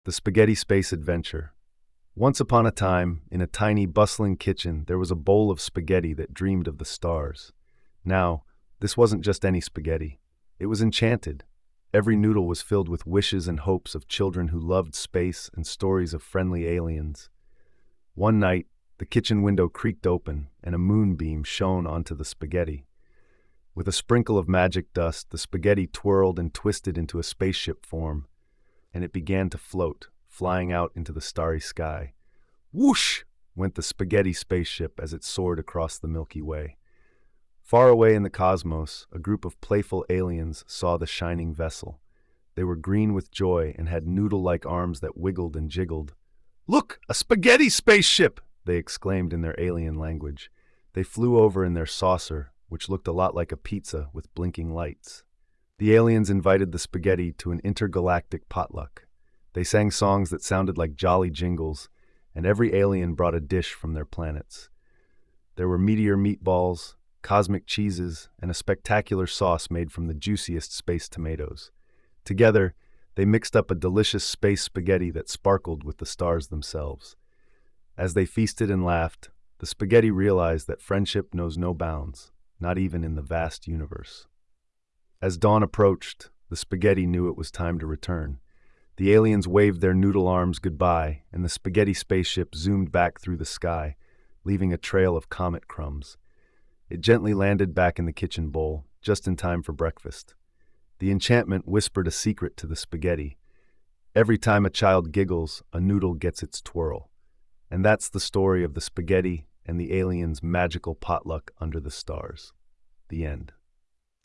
The Spaghetti Space Adventure. Once upon a time, in a tiny, bustling kitchen, there was a bowl of spaghetti that dreamed of the stars. Now, this wasn't just any spaghetti. It was enchanted. Every noodle was filled with wishes and hopes of children who loved space and stories of friendly aliens. One night, the kitchen window creaked open, and a moonbeam shone onto the spaghetti. With a sprinkle of magic dust, the spaghetti twirled and twisted into a spaceship form, and it began to float, flying out into the starry sky. Whoosh! Went the spaghetti spaceship as it soared across the Milky Way. Far away in the cosmos, a group of playful aliens saw the shining vessel. They were green with joy and had noodle-like arms that wiggled and jiggled. "Look, a spaghetti spaceship!" they exclaimed in their alien language. They flew over in their saucer, which looked a lot like a pizza with blinking lights. The aliens invited the spaghetti to an intergalactic potluck. They sang songs that sounded like jolly jingles, and every alien brought a dish from their planets. There were meteor meatballs, cosmic cheeses, and a spectacular sauce made from the juiciest space tomatoes. Together, they mixed up a delicious space spaghetti that sparkled with the stars themselves. As they feasted and laughed, the spaghetti realized that friendship knows no bounds, not even in the vast universe. As dawn approached, the spaghetti knew it was time to return. The aliens waved their noodle arms goodbye, and the spaghetti spaceship zoomed back through the sky, leaving a trail of comet crumbs. It gently landed back in the kitchen bowl, just in time for breakfast. The enchantment whispered a secret to the spaghetti. Every time a child giggles, a noodle gets its twirl. And that's the story of the spaghetti and the aliens' magical potluck under the stars. The end.